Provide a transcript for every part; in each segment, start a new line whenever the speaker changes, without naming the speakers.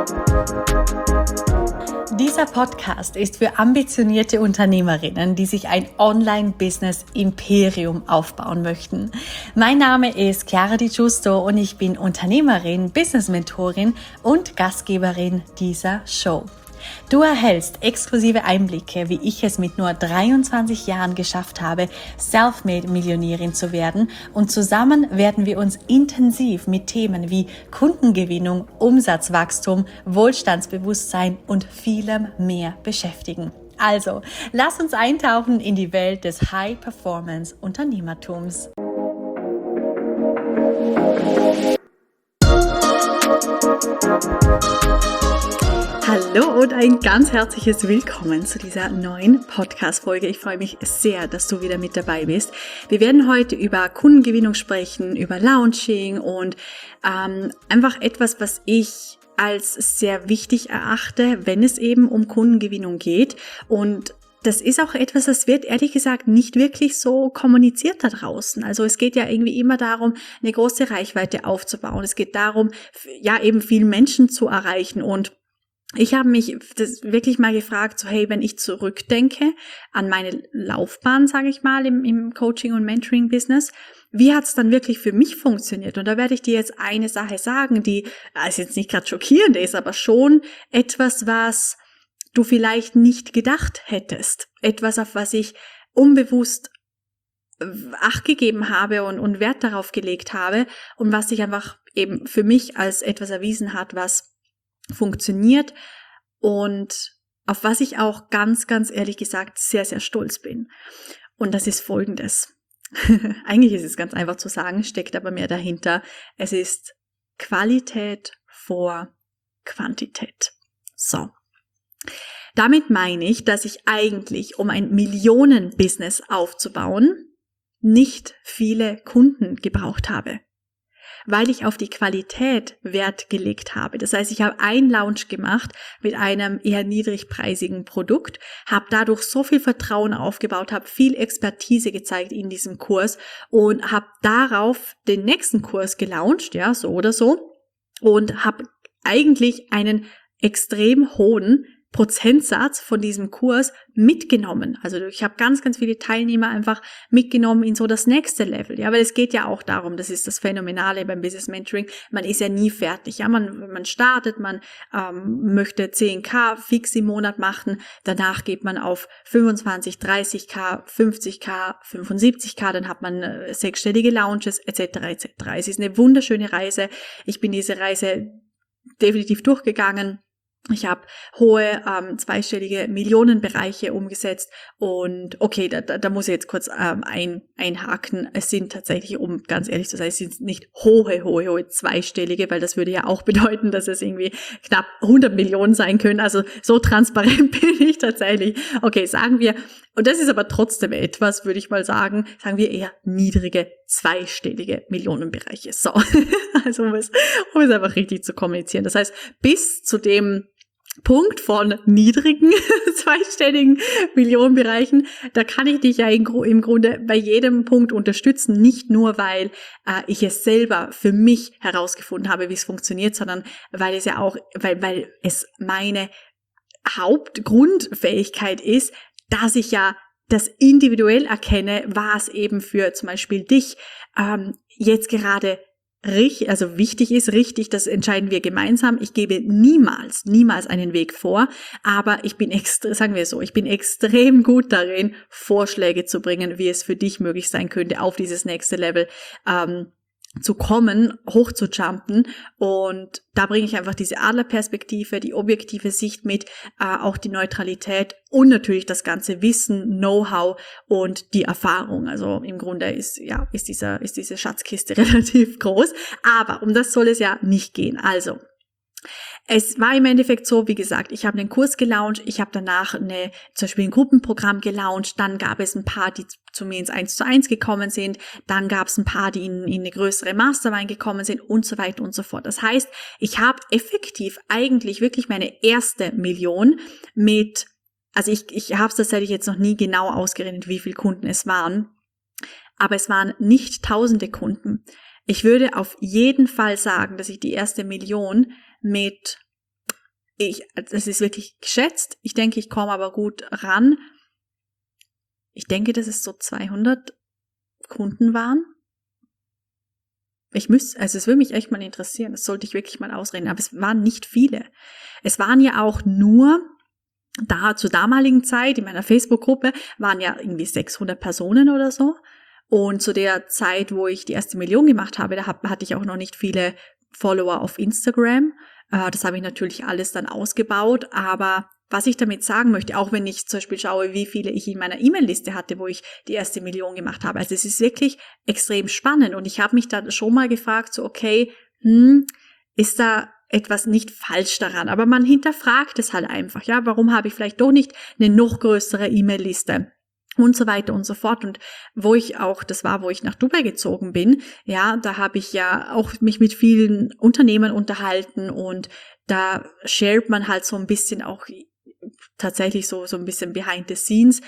Dieser Podcast ist für ambitionierte Unternehmerinnen, die sich ein Online-Business-Imperium aufbauen möchten. Mein Name ist Chiara Di Giusto und ich bin Unternehmerin, Business-Mentorin und Gastgeberin dieser Show. Du erhältst exklusive Einblicke, wie ich es mit nur 23 Jahren geschafft habe, Selfmade-Millionärin zu werden, und zusammen werden wir uns intensiv mit Themen wie Kundengewinnung, Umsatzwachstum, Wohlstandsbewusstsein und vielem mehr beschäftigen. Also, lass uns eintauchen in die Welt des High-Performance-Unternehmertums. Hallo und ein ganz herzliches Willkommen zu dieser neuen Podcast-Folge. Ich freue mich sehr, dass du wieder mit dabei bist. Wir werden heute über Kundengewinnung sprechen, über Launching und einfach etwas, was ich als sehr wichtig erachte, wenn es eben um Kundengewinnung geht. Und das ist auch etwas, das wird ehrlich gesagt nicht wirklich so kommuniziert da draußen. Also es geht ja irgendwie immer darum, eine große Reichweite aufzubauen. Es geht darum, ja, eben viele Menschen zu erreichen. Und ich habe mich das wirklich mal gefragt, so hey, wenn ich zurückdenke an meine Laufbahn, sage ich mal, im Coaching- und Mentoring-Business, wie hat es dann wirklich für mich funktioniert? Und da werde ich dir jetzt eine Sache sagen, die also jetzt nicht gerade schockierend ist, aber schon etwas, was du vielleicht nicht gedacht hättest. Etwas, auf was ich unbewusst Acht gegeben habe und Wert darauf gelegt habe und was sich einfach eben für mich als etwas erwiesen hat, was funktioniert und auf was ich auch ganz, ganz ehrlich gesagt sehr, sehr stolz bin. Und das ist Folgendes. Eigentlich ist es ganz einfach zu sagen, steckt aber mehr dahinter. Es ist Qualität vor Quantität. So. Damit meine ich, dass ich eigentlich, um ein Millionen-Business aufzubauen, nicht viele Kunden gebraucht habe, weil ich auf die Qualität Wert gelegt habe. Das heißt, ich habe einen Launch gemacht mit einem eher niedrigpreisigen Produkt, habe dadurch so viel Vertrauen aufgebaut, habe viel Expertise gezeigt in diesem Kurs und habe darauf den nächsten Kurs gelauncht, ja, so oder so, und habe eigentlich einen extrem hohen Prozentsatz von diesem Kurs mitgenommen. Also ich habe ganz, ganz viele Teilnehmer einfach mitgenommen in so das nächste Level. Ja, weil es geht ja auch darum, das ist das Phänomenale beim Business Mentoring, man ist ja nie fertig. Ja, man startet, man möchte 10.000 fix im Monat machen, danach geht man auf 25, 30.000, 50.000, 75.000, dann hat man sechsstellige Launches etc. etc. Es ist eine wunderschöne Reise. Ich bin diese Reise definitiv durchgegangen. Ich habe hohe zweistellige Millionenbereiche umgesetzt und okay, da muss ich jetzt kurz einhaken. Es sind tatsächlich, um ganz ehrlich zu sein, es sind nicht hohe zweistellige, weil das würde ja auch bedeuten, dass es irgendwie knapp 100 Millionen sein können. Also so transparent bin ich tatsächlich. Okay, sagen wir, und das ist aber trotzdem etwas, würde ich mal sagen, sagen wir eher niedrige zweistellige Millionenbereiche. So, also um es einfach richtig zu kommunizieren. Das heißt, bis zu dem Punkt von niedrigen zweistelligen Millionenbereichen, da kann ich dich ja im Grunde bei jedem Punkt unterstützen, nicht nur, weil ich es selber für mich herausgefunden habe, wie es funktioniert, sondern weil es ja auch, weil es meine Hauptgrundfähigkeit ist, dass ich ja das individuell erkenne, was eben für zum Beispiel dich jetzt gerade wichtig ist, richtig, das entscheiden wir gemeinsam. Ich gebe niemals einen Weg vor, aber ich bin extrem gut darin, Vorschläge zu bringen, wie es für dich möglich sein könnte, auf dieses nächste Level zu kommen, hoch zu jumpen, und da bringe ich einfach diese Adlerperspektive, die objektive Sicht mit, auch die Neutralität und natürlich das ganze Wissen, Know-how und die Erfahrung. Also im Grunde ist diese Schatzkiste relativ groß, aber um das soll es ja nicht gehen. Also es war im Endeffekt so, wie gesagt, ich habe einen Kurs gelauncht, ich habe danach zum Beispiel ein Gruppenprogramm gelauncht, dann gab es ein paar, die zu mir ins 1:1 gekommen sind, dann gab es ein paar, die in eine größere Mastermind gekommen sind und so weiter und so fort. Das heißt, ich habe effektiv eigentlich wirklich meine erste Million ich habe es tatsächlich jetzt noch nie genau ausgerechnet, wie viele Kunden es waren, aber es waren nicht tausende Kunden. Ich würde auf jeden Fall sagen, dass ich die erste Million mit das ist wirklich geschätzt. Ich denke, ich komme aber gut ran. Ich denke, dass es so 200 Kunden waren. Es würde mich echt mal interessieren, das sollte ich wirklich mal ausreden, aber es waren nicht viele. Es waren ja auch nur, zur damaligen Zeit, in meiner Facebook-Gruppe, waren ja irgendwie 600 Personen oder so. Und zu der Zeit, wo ich die erste Million gemacht habe, da hatte ich auch noch nicht viele Follower auf Instagram. Das habe ich natürlich alles dann ausgebaut, aber was ich damit sagen möchte, auch wenn ich zum Beispiel schaue, wie viele ich in meiner E-Mail-Liste hatte, wo ich die erste Million gemacht habe. Also es ist wirklich extrem spannend und ich habe mich da schon mal gefragt, so okay, ist da etwas nicht falsch daran? Aber man hinterfragt es halt einfach, ja, warum habe ich vielleicht doch nicht eine noch größere E-Mail-Liste? Und so weiter und so fort. Und wo ich nach Dubai gezogen bin, ja, da habe ich ja auch mich mit vielen Unternehmern unterhalten und da shared man halt so ein bisschen auch tatsächlich so ein bisschen behind the scenes,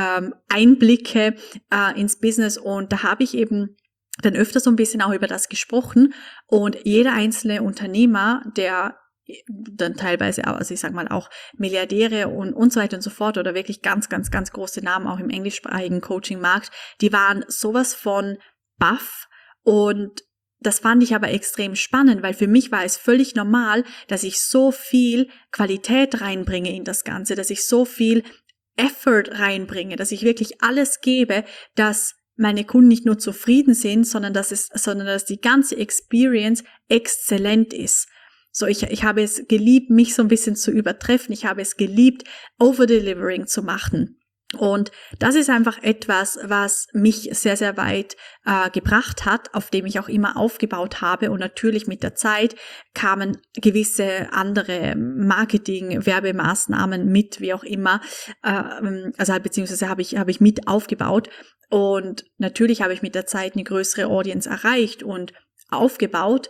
Einblicke ins Business und da habe ich eben dann öfter so ein bisschen auch über das gesprochen und jeder einzelne Unternehmer, der dann teilweise, also ich sag mal auch Milliardäre und so weiter und so fort oder wirklich ganz, ganz, ganz große Namen auch im englischsprachigen Coaching-Markt, die waren sowas von baff und das fand ich aber extrem spannend, weil für mich war es völlig normal, dass ich so viel Qualität reinbringe in das Ganze, dass ich so viel Effort reinbringe, dass ich wirklich alles gebe, dass meine Kunden nicht nur zufrieden sind, sondern dass die ganze Experience exzellent ist. So, ich habe es geliebt, mich so ein bisschen zu übertreffen. Ich habe es geliebt, Overdelivering zu machen. Und das ist einfach etwas, was mich sehr, sehr weit gebracht hat, auf dem ich auch immer aufgebaut habe. Und natürlich mit der Zeit kamen gewisse andere Marketing, Werbemaßnahmen mit, wie auch immer. Beziehungsweise habe ich mit aufgebaut. Und natürlich habe ich mit der Zeit eine größere Audience erreicht und aufgebaut.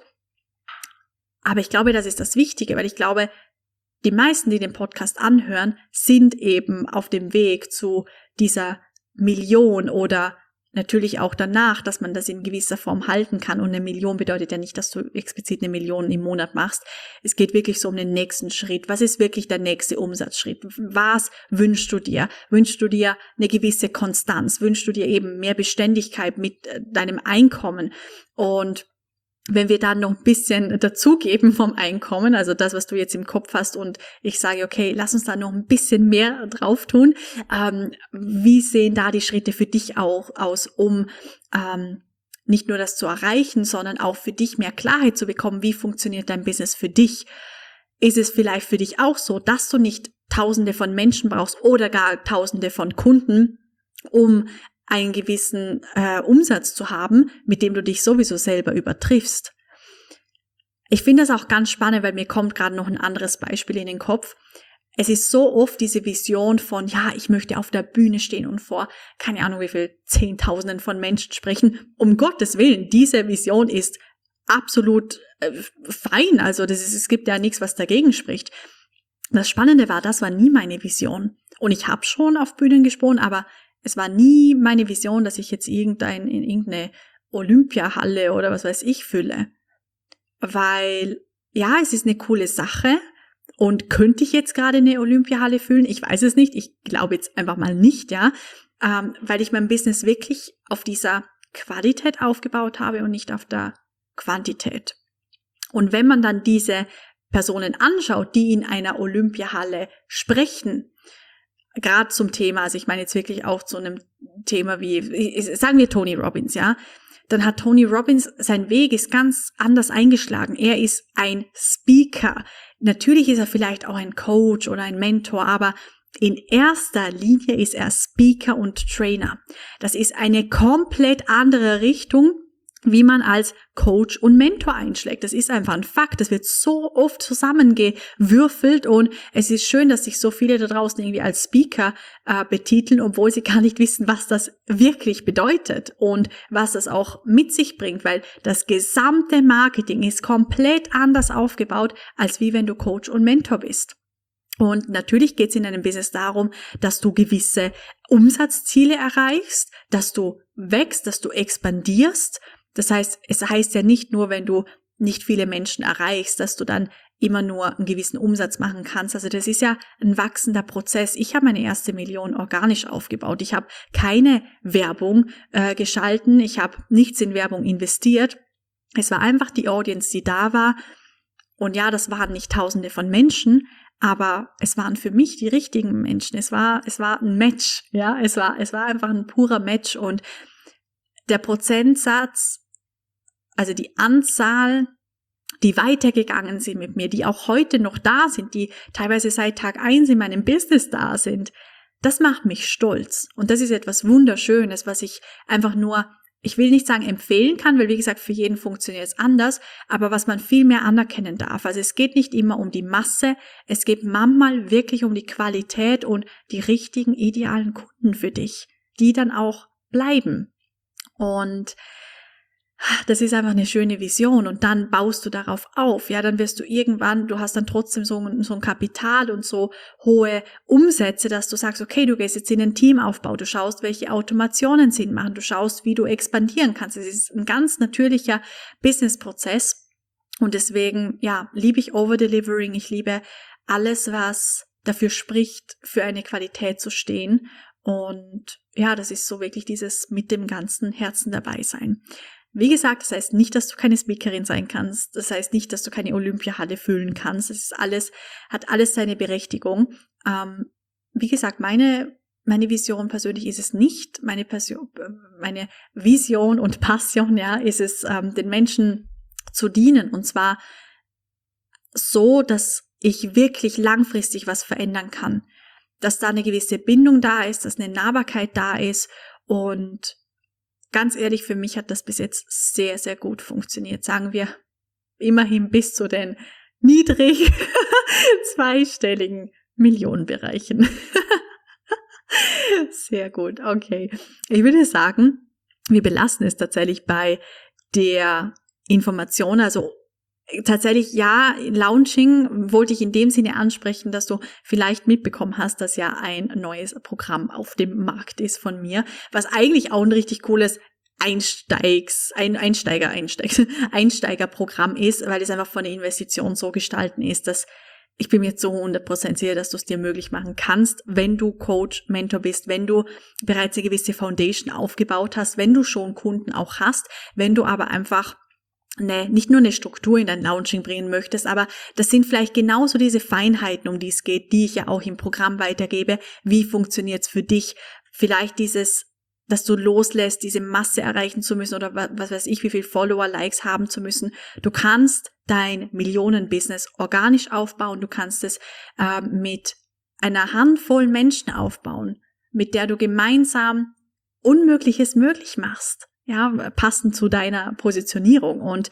Aber ich glaube, das ist das Wichtige, weil ich glaube, die meisten, die den Podcast anhören, sind eben auf dem Weg zu dieser Million oder natürlich auch danach, dass man das in gewisser Form halten kann. Und 1 Million bedeutet ja nicht, dass du explizit 1 Million im Monat machst. Es geht wirklich so um den nächsten Schritt. Was ist wirklich der nächste Umsatzschritt? Was wünschst du dir? Wünschst du dir eine gewisse Konstanz? Wünschst du dir eben mehr Beständigkeit mit deinem Einkommen? Und wenn wir dann noch ein bisschen dazugeben vom Einkommen, also das, was du jetzt im Kopf hast und ich sage, okay, lass uns da noch ein bisschen mehr drauf tun, wie sehen da die Schritte für dich auch aus, um nicht nur das zu erreichen, sondern auch für dich mehr Klarheit zu bekommen, wie funktioniert dein Business für dich? Ist es vielleicht für dich auch so, dass du nicht Tausende von Menschen brauchst oder gar Tausende von Kunden, um einen gewissen Umsatz zu haben, mit dem du dich sowieso selber übertriffst. Ich finde das auch ganz spannend, weil mir kommt gerade noch ein anderes Beispiel in den Kopf. Es ist so oft diese Vision von, ja, ich möchte auf der Bühne stehen und vor, keine Ahnung wie viel, Zehntausenden von Menschen sprechen. Um Gottes Willen, diese Vision ist absolut fein. Also es gibt ja nichts, was dagegen spricht. Das Spannende war, das war nie meine Vision. Und ich habe schon auf Bühnen gesprochen, aber es war nie meine Vision, dass ich jetzt in irgendeine Olympiahalle oder was weiß ich fülle. Weil, ja, es ist eine coole Sache. Und könnte ich jetzt gerade eine Olympiahalle füllen? Ich weiß es nicht. Ich glaube jetzt einfach mal nicht, ja. Weil ich mein Business wirklich auf dieser Qualität aufgebaut habe und nicht auf der Quantität. Und wenn man dann diese Personen anschaut, die in einer Olympiahalle sprechen, gerade zum Thema, also ich meine jetzt wirklich auch zu einem Thema wie, sagen wir Tony Robbins, ja, dann hat Tony Robbins, sein Weg ist ganz anders eingeschlagen. Er ist ein Speaker. Natürlich ist er vielleicht auch ein Coach oder ein Mentor, aber in erster Linie ist er Speaker und Trainer. Das ist eine komplett andere Richtung, wie man als Coach und Mentor einschlägt. Das ist einfach ein Fakt. Das wird so oft zusammengewürfelt und es ist schön, dass sich so viele da draußen irgendwie als Speaker betiteln, obwohl sie gar nicht wissen, was das wirklich bedeutet und was das auch mit sich bringt, weil das gesamte Marketing ist komplett anders aufgebaut, als wie wenn du Coach und Mentor bist. Und natürlich geht es in einem Business darum, dass du gewisse Umsatzziele erreichst, dass du wächst, dass du expandierst. Das heißt, es heißt ja nicht nur, wenn du nicht viele Menschen erreichst, dass du dann immer nur einen gewissen Umsatz machen kannst. Also das ist ja ein wachsender Prozess. Ich habe meine erste Million organisch aufgebaut. Ich habe keine Werbung geschalten. Ich habe nichts in Werbung investiert. Es war einfach die Audience, die da war. Und ja, das waren nicht Tausende von Menschen, aber es waren für mich die richtigen Menschen. Es war ein Match. Ja, es war einfach ein purer Match. Und der Prozentsatz, also die Anzahl, die weitergegangen sind mit mir, die auch heute noch da sind, die teilweise seit Tag 1 in meinem Business da sind, das macht mich stolz. Und das ist etwas Wunderschönes, was ich einfach nur, ich will nicht sagen empfehlen kann, weil wie gesagt, für jeden funktioniert es anders, aber was man viel mehr anerkennen darf. Also es geht nicht immer um die Masse, es geht manchmal wirklich um die Qualität und die richtigen, idealen Kunden für dich, die dann auch bleiben. Und das ist einfach eine schöne Vision und dann baust du darauf auf, ja, dann wirst du irgendwann, du hast dann trotzdem so ein Kapital und so hohe Umsätze, dass du sagst, okay, du gehst jetzt in den Teamaufbau, du schaust, welche Automationen Sinn machen, du schaust, wie du expandieren kannst. Es ist ein ganz natürlicher Businessprozess und deswegen, ja, liebe ich Overdelivering, ich liebe alles, was dafür spricht, für eine Qualität zu stehen und ja, das ist so wirklich dieses mit dem ganzen Herzen dabei sein. Wie gesagt, das heißt nicht, dass du keine Speakerin sein kannst. Das heißt nicht, dass du keine Olympiahalle füllen kannst. Das ist alles, hat alles seine Berechtigung. Wie gesagt, meine Vision persönlich ist es nicht. Meine Vision und Passion, ja, ist es, den Menschen zu dienen. Und zwar so, dass ich wirklich langfristig was verändern kann. Dass da eine gewisse Bindung da ist, dass eine Nahbarkeit da ist und ganz ehrlich, für mich hat das bis jetzt sehr, sehr gut funktioniert. Sagen wir immerhin bis zu den niedrig zweistelligen Millionenbereichen. Sehr gut, okay. Ich würde sagen, wir belassen es tatsächlich bei der Information. Also tatsächlich, ja, Launching wollte ich in dem Sinne ansprechen, dass du vielleicht mitbekommen hast, dass ja ein neues Programm auf dem Markt ist von mir, was eigentlich auch ein richtig cooles Einsteigerprogramm ist, weil es einfach von der Investition so gestalten ist, dass ich bin mir zu 100% sicher, dass du es dir möglich machen kannst, wenn du Coach, Mentor bist, wenn du bereits eine gewisse Foundation aufgebaut hast, wenn du schon Kunden auch hast, wenn du aber einfach nicht nur eine Struktur in dein Launching bringen möchtest, aber das sind vielleicht genauso diese Feinheiten, um die es geht, die ich ja auch im Programm weitergebe. Wie funktioniert's für dich? Vielleicht dieses, dass du loslässt, diese Masse erreichen zu müssen oder was weiß ich, wie viel Follower, Likes haben zu müssen. Du kannst dein Millionen-Business organisch aufbauen. Du kannst es mit einer Handvoll Menschen aufbauen, mit der du gemeinsam Unmögliches möglich machst. Ja, passend zu deiner Positionierung und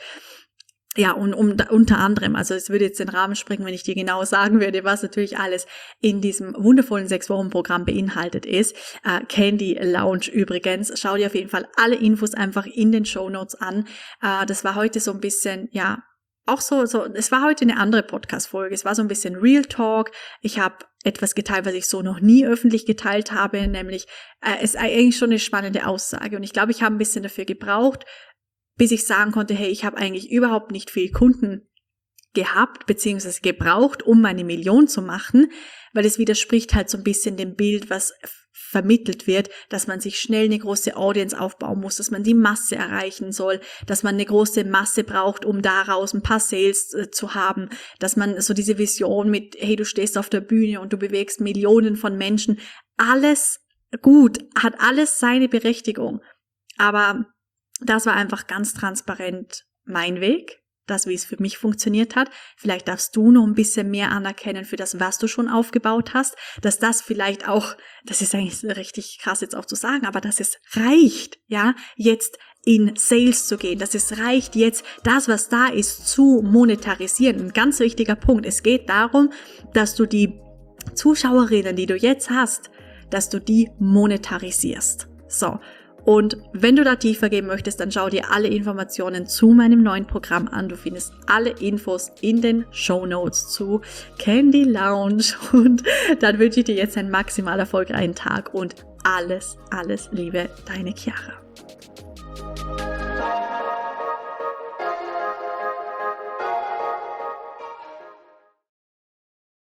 ja, und unter anderem, also es würde jetzt den Rahmen sprengen, wenn ich dir genau sagen würde, was natürlich alles in diesem wundervollen 6-Wochen-Programm beinhaltet ist. Candy Lounge übrigens. Schau dir auf jeden Fall alle Infos einfach in den Shownotes an. Das war heute so ein bisschen, ja, auch so, es war heute eine andere Podcast-Folge. Es war so ein bisschen Real Talk. Ich habe etwas geteilt, was ich so noch nie öffentlich geteilt habe, nämlich es ist eigentlich schon eine spannende Aussage. Und ich glaube, ich habe ein bisschen dafür gebraucht, bis ich sagen konnte, hey, ich habe eigentlich überhaupt nicht viel Kunden gehabt, beziehungsweise gebraucht, um meine Million zu machen, weil es widerspricht halt so ein bisschen dem Bild, was vermittelt wird, dass man sich schnell eine große Audience aufbauen muss, dass man die Masse erreichen soll, dass man eine große Masse braucht, um daraus ein paar Sales zu haben, dass man so diese Vision mit, hey, du stehst auf der Bühne und du bewegst Millionen von Menschen, alles gut, hat alles seine Berechtigung, aber das war einfach ganz transparent mein Weg, das, wie es für mich funktioniert hat. Vielleicht darfst du noch ein bisschen mehr anerkennen für das, was du schon aufgebaut hast, dass das vielleicht auch, das ist eigentlich richtig krass jetzt auch zu sagen, aber dass es reicht, ja, jetzt in Sales zu gehen, dass es reicht, jetzt das, was da ist, zu monetarisieren. Ein ganz wichtiger Punkt. Es geht darum, dass du die Zuschauerinnen, die du jetzt hast, dass du die monetarisierst. So. Und wenn du da tiefer gehen möchtest, dann schau dir alle Informationen zu meinem neuen Programm an. Du findest alle Infos in den Shownotes zu Candy Lounge. Und dann wünsche ich dir jetzt einen maximal erfolgreichen Tag und alles, alles Liebe, deine Chiara.